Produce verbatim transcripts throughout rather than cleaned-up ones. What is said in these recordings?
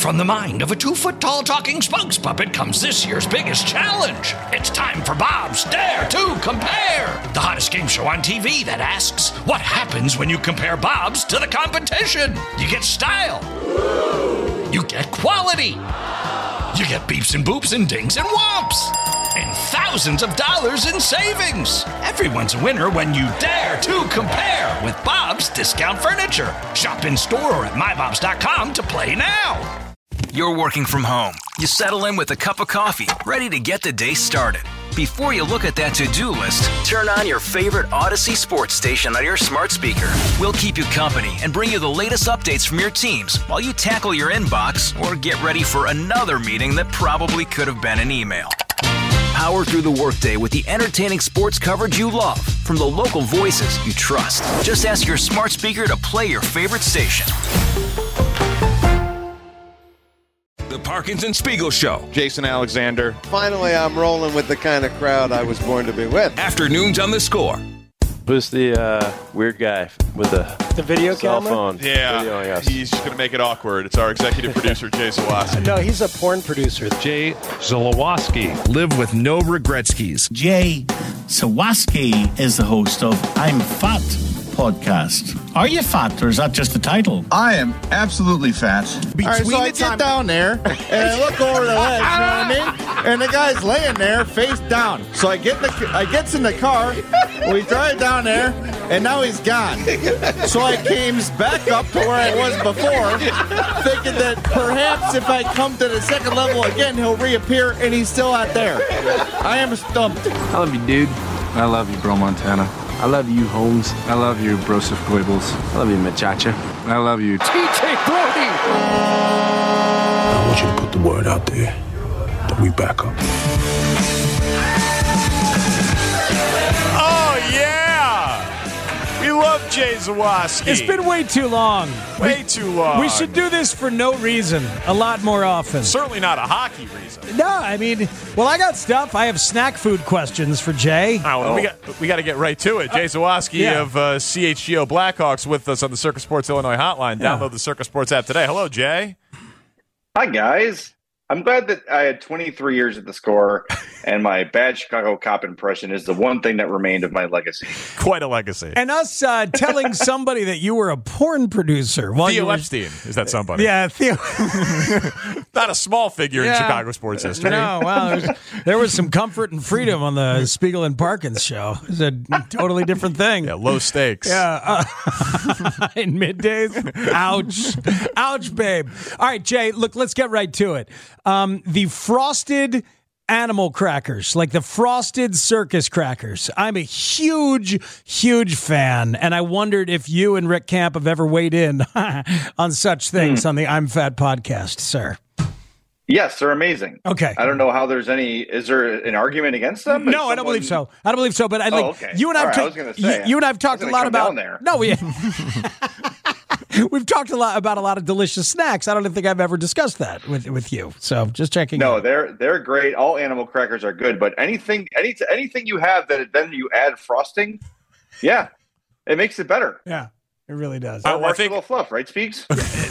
From the mind of a two-foot-tall talking spokes puppet comes this year's biggest challenge. It's time for Bob's Dare to Compare, the hottest game show on T V that asks, what happens when you compare Bobs to the competition? You get style. You get quality. You get beeps and boops and dings and whomps. And thousands of dollars in savings. Everyone's a winner when you dare to compare with Bob's Discount Furniture. Shop in store or at my bobs dot com to play now. You're working from home. You settle in with a cup of coffee, ready to get the day started. Before you look at that to-do list, turn on your favorite Odyssey sports station on your smart speaker. We'll keep you company and bring you the latest updates from your teams while you tackle your inbox or get ready for another meeting that probably could have been an email. Power through the workday with the entertaining sports coverage you love from the local voices you trust. Just ask your smart speaker to play your favorite station. The Parkinson Spiegel Show. Jason Alexander. Finally, I'm rolling with the kind of crowd I was born to be with. Afternoons on the Score. Who's the uh, weird guy with the the video cell camera? phone? Yeah, videoing us? He's just going to make it awkward. It's our executive producer, Jay Zawaski. No, he's a porn producer. Jay Zawaski. Live with no regretskis. Jay Zawaski is the host of I'm Fat podcast. Are you fat, or is that just the title? I am absolutely fat. All right, so I get down there, and I look over the ledge, you know what I mean? And the guy's laying there, face down. So I get in the, I gets in the car, we drive down there, and now he's gone. So I came back up to where I was before, thinking that perhaps if I come to the second level again, he'll reappear, and he's still out there. I am stumped. I love you, dude. I love you, Bro Montana. I love you, Holmes. I love you, Broseph Goebbels. I love you, Machacha. I love you, T J Brody. I want you to put the word out there that we back up. Oh, yeah! We love Jay Zawaski. It's been way too long. Way we, too long. We should do this for no reason, a lot more often. Certainly not a hockey reason. No, I mean, well, I got stuff. I have snack food questions for Jay. Oh, well, oh. We got we got to get right to it. Jay Zawaski uh, yeah. of uh, C H G O Blackhawks with us on the Circus Sports Illinois hotline. Yeah. Download the Circus Sports app today. Hello, Jay. Hi, guys. I'm glad that I had twenty-three years at the Score, and my bad Chicago cop impression is the one thing that remained of my legacy. Quite a legacy. And us uh, telling somebody that you were a porn producer. While Theo you were... Epstein, is that somebody? Yeah, Theo. Not a small figure yeah. in Chicago sports history. No, well, was, there was some comfort and freedom on the Spiegel and Parkins show. It was a totally different thing. Yeah, low stakes. Yeah. Uh, in middays. Ouch. Ouch, babe. All right, Jay, look, let's get right to it. Um, the frosted animal crackers, like the frosted circus crackers. I'm a huge, huge fan, and I wondered if you and Rick Camp have ever weighed in on such things mm. on the I'm Fat podcast, sir. Yes, they're amazing. Okay. I don't know how there's any, is there an argument against them? No, someone... I don't believe so. I don't believe so, but I like, oh, okay. you and I've right, ta- I was gonna say, you, you and I've talked a lot about, there. no, we We've talked a lot about a lot of delicious snacks. I don't think I've ever discussed that with, with you. So just checking. No, out. they're they're great. All animal crackers are good, but anything any anything you have that then you add frosting, yeah, it makes it better. Yeah, it really does. Uh, I think fluff, right, Speaks?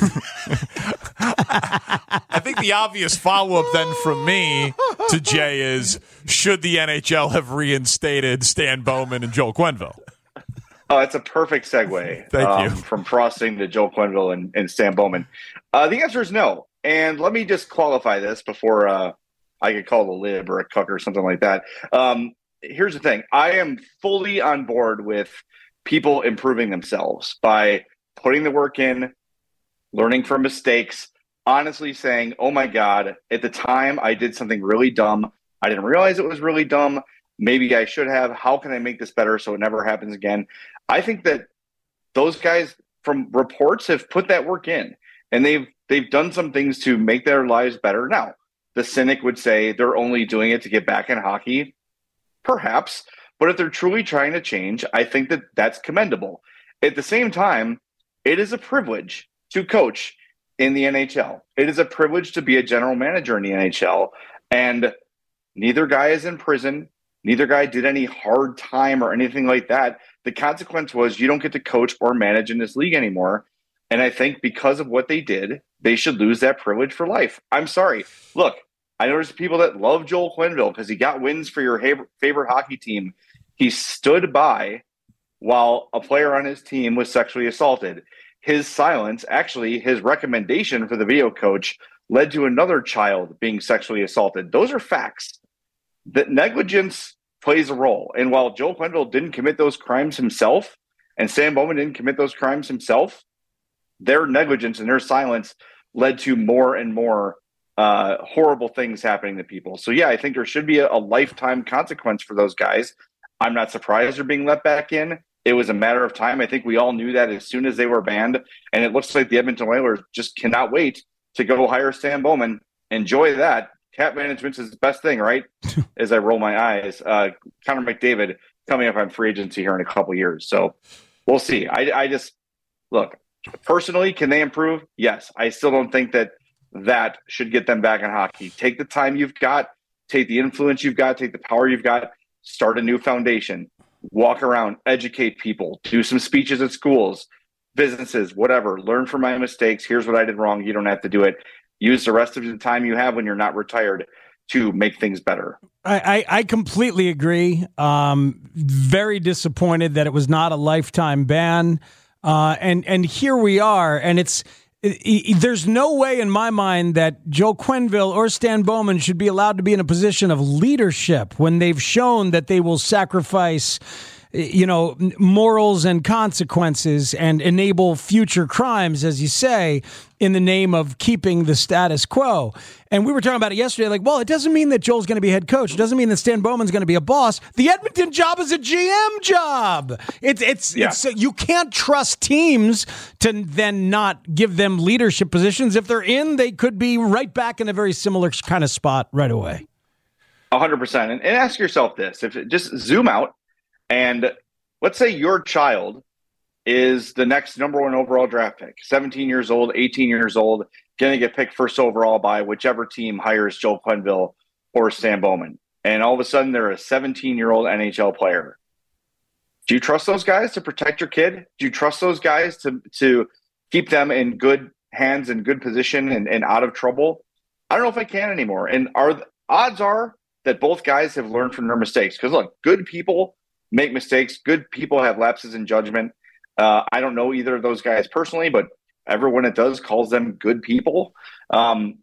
I think the obvious follow-up then from me to Jay is, should the N H L have reinstated Stan Bowman and Joel Quenneville? Oh, it's a perfect segue. Thank um, you. From frosting to Joel Quenneville and, and Stan Bowman. Uh, the answer is no. And let me just qualify this before uh, I get called a lib or a cuck or something like that. Um, here's the thing. I am fully on board with people improving themselves by putting the work in, learning from mistakes, honestly saying, oh, my God, at the time I did something really dumb. I didn't realize it was really dumb. Maybe I should have. How can I make this better so it never happens again? I think that those guys from reports have put that work in, and they've they've done some things to make their lives better. Now, the cynic would say they're only doing it to get back in hockey. Perhaps. But if they're truly trying to change, I think that that's commendable. At the same time, it is a privilege to coach in the N H L. It is a privilege to be a general manager in the N H L. And neither guy is in prison. Neither guy did any hard time or anything like that. The consequence was you don't get to coach or manage in this league anymore. And I think because of what they did, they should lose that privilege for life. I'm sorry. Look, I know there's people that love Joel Quenneville because he got wins for your ha- favorite hockey team. He stood by while a player on his team was sexually assaulted. His silence, actually, his recommendation for the video coach led to another child being sexually assaulted. Those are facts. That negligence plays a role. And while Joel Quenneville didn't commit those crimes himself, and Stan Bowman didn't commit those crimes himself, their negligence and their silence led to more and more uh, horrible things happening to people. So, yeah, I think there should be a, a lifetime consequence for those guys. I'm not surprised they're being let back in. It was a matter of time. I think we all knew that as soon as they were banned. And it looks like the Edmonton Oilers just cannot wait to go hire Stan Bowman. Enjoy that. Cap management's is the best thing, right? As I roll my eyes. Uh, Connor McDavid coming up on free agency here in a couple years. So we'll see. I, I just, look, personally, can they improve? Yes. I still don't think that that should get them back in hockey. Take the time you've got, take the influence you've got, take the power you've got, start a new foundation, walk around, educate people, do some speeches at schools, businesses, whatever. Learn from my mistakes. Here's what I did wrong. You don't have to do it. Use the rest of the time you have when you're not retired to make things better. I, I, I completely agree. Um, very disappointed that it was not a lifetime ban. Uh, and, and here we are. And it's, it, it, there's no way in my mind that Joe Quenneville or Stan Bowman should be allowed to be in a position of leadership when they've shown that they will sacrifice, you know, morals and consequences and enable future crimes, as you say, in the name of keeping the status quo. And we were talking about it yesterday, like, well, it doesn't mean that Joel's going to be head coach. It doesn't mean that Stan Bowman's going to be a boss. The Edmonton job is a G M job. It's, it's, yeah. it's, you can't trust teams to then not give them leadership positions. If they're in, they could be right back in a very similar kind of spot right away. A hundred percent. And ask yourself this, if it, just zoom out, and let's say your child is the next number one overall draft pick, seventeen years old, eighteen years old, going to get picked first overall by whichever team hires Joel Quenneville or Stan Bowman. And all of a sudden they're a seventeen-year-old N H L player. Do you trust those guys to protect your kid? Do you trust those guys to, to keep them in good hands and good position and, and out of trouble? I don't know if I can anymore. And are odds are that both guys have learned from their mistakes. Because, look, good people make mistakes. Good people have lapses in judgment. Uh, I don't know either of those guys personally, but everyone that does calls them good people. Um,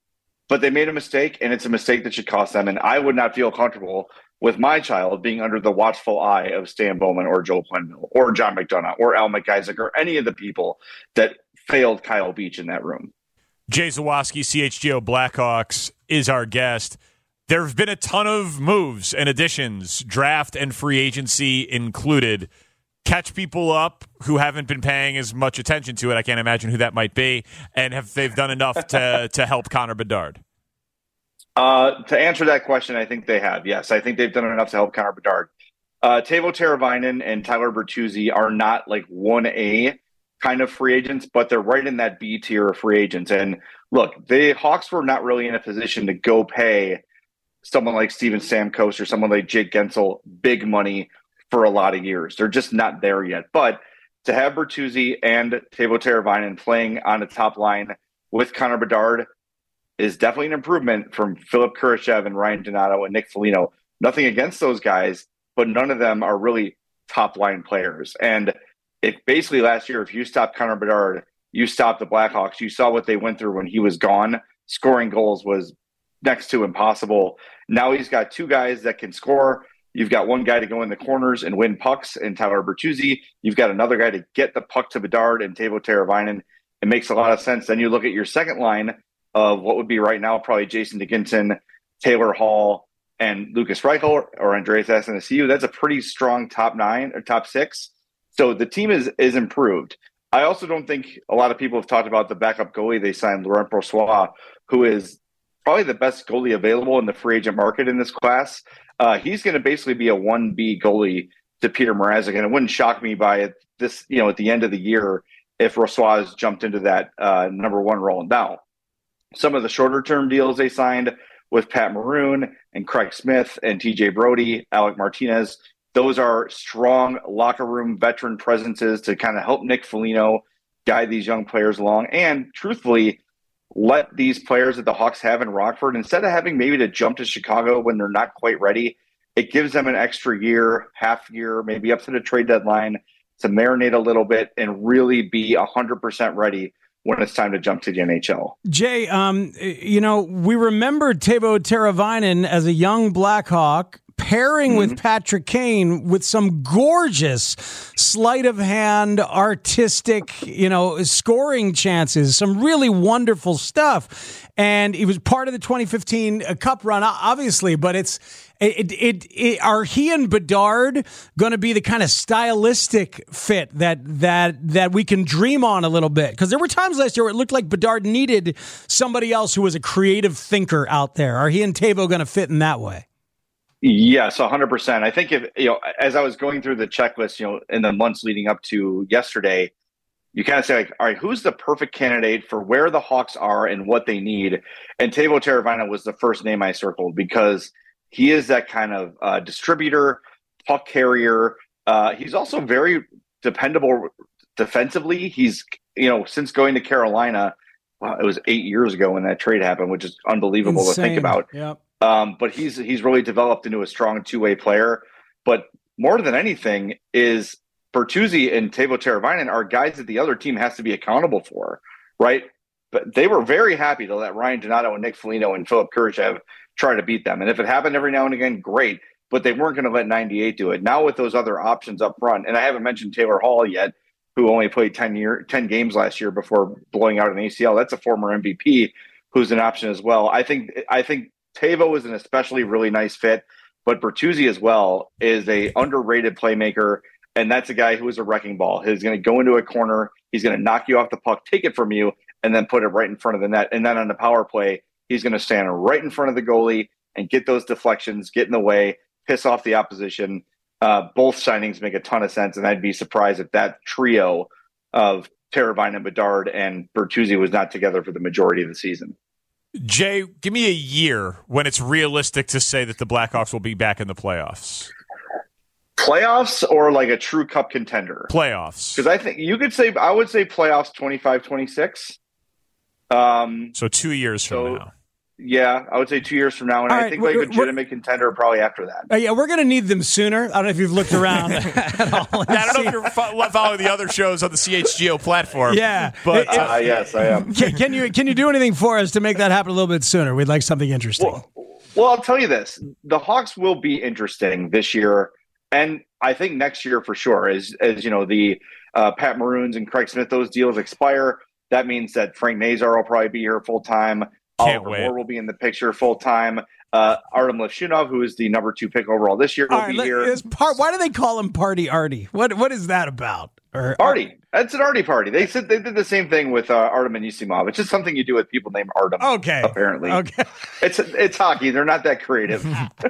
but they made a mistake, and it's a mistake that should cost them. And I would not feel comfortable with my child being under the watchful eye of Stan Bowman or Joel Quenneville or John McDonough or Al McIsaac or any of the people that failed Kyle Beach in that room. Jay Zawaski, C H G O Blackhawks, is our guest. There have been a ton of moves and additions, draft and free agency included. Catch people up who haven't been paying as much attention to it. I can't imagine who that might be. And have they've done enough to to help Connor Bedard? Uh, to answer that question, I think they have. Yes, I think they've done enough to help Connor Bedard. Uh, Teuvo Teravainen and Tyler Bertuzzi are not like one A kind of free agents, but they're right in that B tier of free agents. And look, the Hawks were not really in a position to go pay someone like Steven Stamkos or someone like Jake Gensel big money for a lot of years. They're just not there yet. But to have Bertuzzi and Teuvo Teravainen playing on the top line with Connor Bedard is definitely an improvement from Philip Kurashev and Ryan Donato and Nick Foligno. Nothing against those guys, but none of them are really top line players. And if basically last year, if you stopped Connor Bedard, you stopped the Blackhawks. You saw what they went through when he was gone. Scoring goals was next to impossible. Now he's got two guys that can score. You've got one guy to go in the corners and win pucks in Tyler Bertuzzi. You've got another guy to get the puck to Bedard and Teuvo Teravainen. It makes a lot of sense. Then you look at your second line of what would be right now probably Jason Dickinson, Taylor Hall, and Lucas Reichel or Andreas Athanasiou. That's a pretty strong top nine or top six. So the team is is improved. I also don't think a lot of people have talked about the backup goalie they signed, Laurent Brossoit, who is probably the best goalie available in the free agent market in this class. Uh, he's going to basically be a one B goalie to Peter Mrazek, and it wouldn't shock me by this, you know, at the end of the year if Brossoit has jumped into that uh, number one role. Now, some of the shorter term deals they signed with Pat Maroon and Craig Smith and T J Brody, Alec Martinez, those are strong locker room veteran presences to kind of help Nick Foligno guide these young players along. And truthfully, let these players that the Hawks have in Rockford, instead of having maybe to jump to Chicago when they're not quite ready, it gives them an extra year, half year, maybe up to the trade deadline to marinate a little bit and really be one hundred percent ready when it's time to jump to the N H L. Jay, um, you know, we remember Teuvo Teravainen as a young Blackhawk pairing mm-hmm. with Patrick Kane with some gorgeous sleight of hand, artistic, you know, scoring chances, some really wonderful stuff. And he was part of the twenty fifteen Cup run, obviously, but it's it, it, it are he and Bedard going to be the kind of stylistic fit that that that we can dream on a little bit? Because there were times last year where it looked like Bedard needed somebody else who was a creative thinker out there. Are he and Teuvo going to fit in that way? Yes, one hundred percent. I think if, you know, as I was going through the checklist, you know, in the months leading up to yesterday, you kind of say, like, all right, who's the perfect candidate for where the Hawks are and what they need? And Teuvo Teravainen was the first name I circled because he is that kind of uh, distributor, puck carrier. Uh, he's also very dependable defensively. He's, you know, since going to Carolina, well, it was eight years ago when that trade happened, which is unbelievable Insane. to think about. Yep. Um, but he's he's really developed into a strong two-way player. But more than anything is Bertuzzi and Teuvo Teravainen are guys that the other team has to be accountable for, right? But they were very happy to let Ryan Donato and Nick Foligno and Philip Kurashev try to beat them. And if it happened every now and again, great. But they weren't going to let ninety-eight do it. Now with those other options up front, and I haven't mentioned Taylor Hall yet, who only played ten year ten games last year before blowing out an A C L. That's a former M V P who's an option as well. I think I think Teuvo is an especially really nice fit, but Bertuzzi as well is a underrated playmaker, and that's a guy who is a wrecking ball. He's going to go into a corner, he's going to knock you off the puck, take it from you, and then put it right in front of the net. And then on the power play, he's going to stand right in front of the goalie and get those deflections, get in the way, piss off the opposition. Uh, both signings make a ton of sense, and I'd be surprised if that trio of Teravainen, Bedard, and Bertuzzi was not together for the majority of the season. Jay, give me a year when it's realistic to say that the Blackhawks will be back in the playoffs. Playoffs or like a true cup contender? Playoffs. Because I think you could say, I would say playoffs twenty-five twenty-six. Um, so two years so, from now. Yeah, I would say two years from now. And All I right, think like a legitimate we're, contender probably after that. Uh, yeah, we're going to need them sooner. I don't know if you've looked around at all. Yeah, I don't know if you're fo- following the other shows on the C H G O platform. Yeah. But uh, uh, yes, I am. Can, can you can you do anything for us to make that happen a little bit sooner? We'd like something interesting. Well, well I'll tell you this. The Hawks will be interesting this year, and I think next year for sure. As, as you know, the uh, Pat Maroons and Craig Smith, those deals expire. That means that Frank Nazar will probably be here full-time. Can't Oliver wait. Moore will be in the picture full time. Uh, Artem Levshunov, who is the number two pick overall this year, will All right, be let, here. is part, why do they call him Party Artie? What what is that about? Or Artie, that's an Artie party. They said they did the same thing with uh, Artem Anisimov. It's just something you do with people named Artem. Okay, apparently. Okay, it's it's hockey. They're not that creative.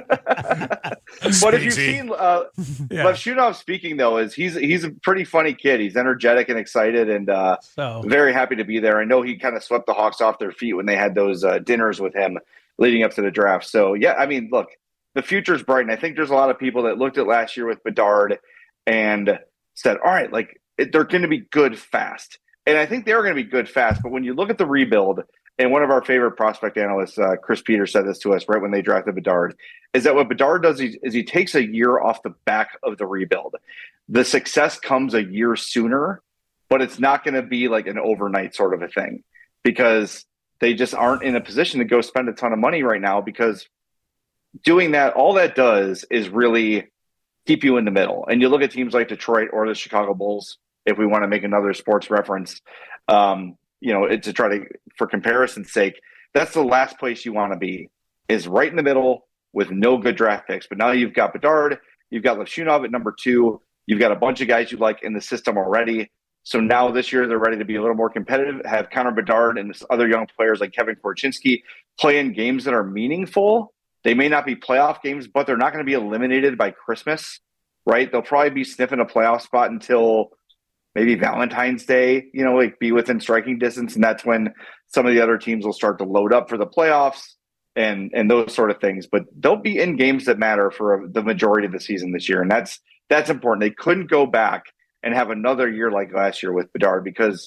But if you've seen uh, yeah. Levshunov speaking, though, is he's he's a pretty funny kid. He's energetic and excited, and uh, so. very happy to be there. I know he kind of swept the Hawks off their feet when they had those uh, dinners with him leading up to the draft. So yeah, I mean, look, the future's bright, and I think there's a lot of people that looked at last year with Bedard and said, all right, like it, they're going to be good fast. And I think they're going to be good fast. But when you look at the rebuild, and one of our favorite prospect analysts, uh, Chris Peters, said this to us right when they drafted Bedard, is that what Bedard does is, is he takes a year off the back of the rebuild. The success comes a year sooner, but it's not going to be like an overnight sort of a thing because they just aren't in a position to go spend a ton of money right now, because doing that, all that does is really keep you in the middle. And you look at teams like Detroit or the Chicago Bulls, if we want to make another sports reference, um, you know, it, to try to, for comparison's sake, that's the last place you want to be, is right in the middle with no good draft picks. But now you've got Bedard, you've got Levshunov at number two, you've got a bunch of guys you like in the system already. So now this year they're ready to be a little more competitive, have Connor Bedard and other young players like Kevin Korchinski play in games that are meaningful. They may not be playoff games, but they're not going to be eliminated by Christmas, right? They'll probably be sniffing a playoff spot until maybe Valentine's Day, you know, like be within striking distance. And that's when some of the other teams will start to load up for the playoffs and, and those sort of things. But they'll be in games that matter for the majority of the season this year. And that's, that's important. They couldn't go back and have another year like last year with Bedard, because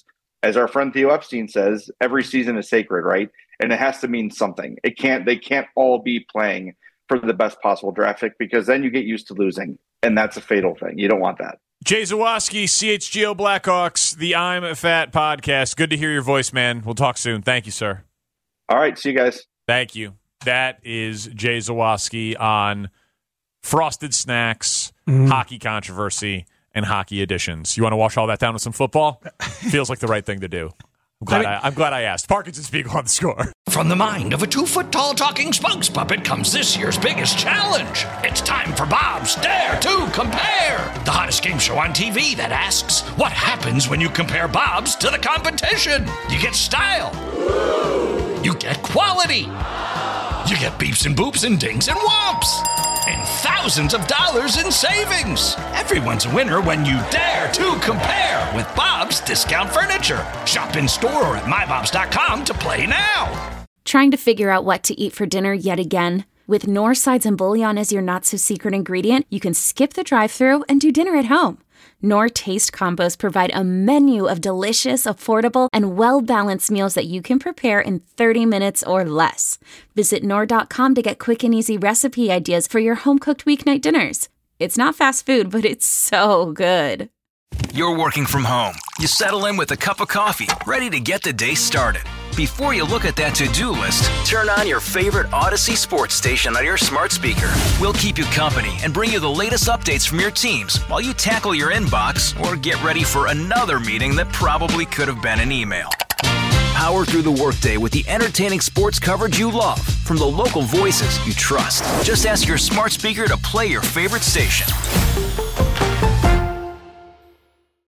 as our friend Theo Epstein says, every season is sacred, right? And it has to mean something. It can't. They can't all be playing for the best possible draft pick, because then you get used to losing, and that's a fatal thing. You don't want that. Jay Zawaski, C H G O Blackhawks, the I'm Fat podcast. Good to hear your voice, man. We'll talk soon. Thank you, sir. All right. See you guys. Thank you. That is Jay Zawaski on Frosted Snacks, mm. hockey controversy, and hockey editions. You want to wash all that down with some football? Feels like the right thing to do. I'm glad I, mean, I, I'm glad I asked. Parkins and Spiegel on The Score. From the mind of a two-foot-tall talking spokes puppet comes this year's biggest challenge. It's time for Bob's Dare to Compare, the hottest game show on T V that asks, what happens when you compare Bob's to the competition? You get style. You get quality. You get beeps and boops and dings and whomps. And thousands of dollars in savings. Everyone's a winner when you dare to compare with Bob's Discount Furniture. Shop in store or at my bobs dot com to play now. Trying to figure out what to eat for dinner yet again? With Knorr sides and bouillon as your not-so-secret ingredient, you can skip the drive-thru and do dinner at home. Knorr Taste Combos provide a menu of delicious, affordable, and well-balanced meals that you can prepare in thirty minutes or less. Visit Knorr dot com to get quick and easy recipe ideas for your home-cooked weeknight dinners. It's not fast food, but it's so good. You're working from home. You settle in with a cup of coffee, ready to get the day started. Before you look at that to-do list, turn on your favorite Odyssey sports station on your smart speaker. We'll keep you company and bring you the latest updates from your teams while you tackle your inbox or get ready for another meeting that probably could have been an email. Power through the workday with the entertaining sports coverage you love from the local voices you trust. Just ask your smart speaker to play your favorite station.